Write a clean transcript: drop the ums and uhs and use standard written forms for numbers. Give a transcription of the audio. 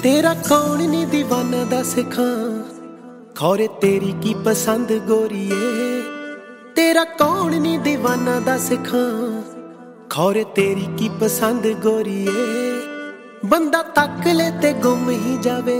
तेरा कौन नी दीवाना दस खां खौरे तेरी की पसंद गोरीए। तेरा कौन नी दीवाना दस खां खौरे तेरी की पसंद गोरीए। बंदा तक ले ते गुम ही जावे